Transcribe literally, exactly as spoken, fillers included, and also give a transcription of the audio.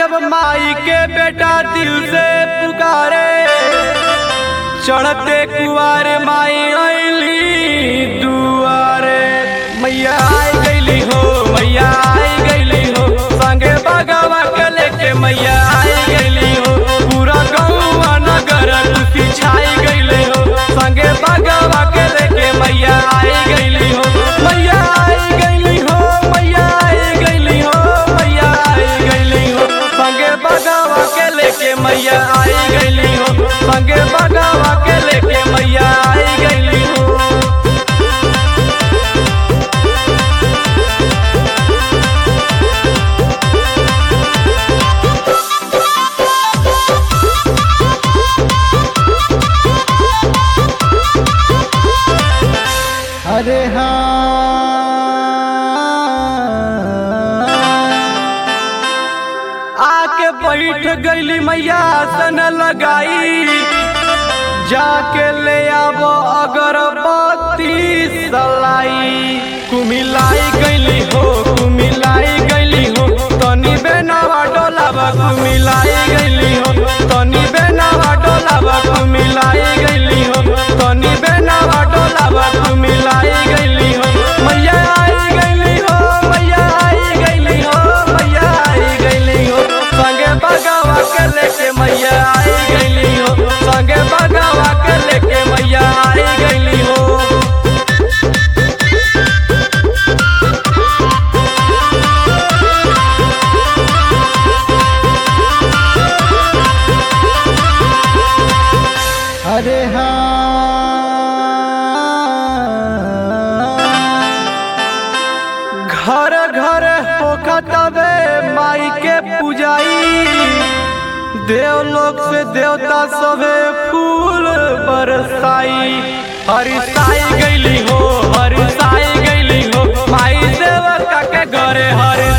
जब माई के बेटा दिल से पुकारे, चढ़ते कुआर माई आईली दुआरे। मैया आई गईली हो, मैया आई गईली हो, संगे बगवा के लेके मैया आई गईली हो। पूरा गौवा नगर खुशी छाई गईले हो, संगे बगवा के लेके मैया आई गईली हो। मैया आई गईली हो, मैया आई गईली हो, मैया आई गईली हो, संगे बगवा के लेके मैया आई गईली हो, संगे बगवा के लेके मैया आई गईली हो। अरे हाँ आके बैठ गईली मैया सन लगाई, जाके ले आबो अगरबत्ती सलाई। कुमिलाई गईली हो, कुमिलाई गईली हो, तनी बेनावा डोलावा कुमिलाई गईली हो, तनी बेनावा डोलावा कुमिलाई गईली हो, तनी बेनावा डोलावा कुमिलाई गईली हो। मैया आई गईली हो, मैया आई गईली हो, मैया आई गईली हो, संगे बगवा के लेके मैया आई गईली हो, संगे बगवा के लेके मैया आई गईली हो। अरे हाँ घर घर होखतबे माई के पूजाई, देवलोक से देवता सभे फूल बरसाई। हरिसाई गईली हो, हरिसाई गईली हो, माई देवता के घरे हरि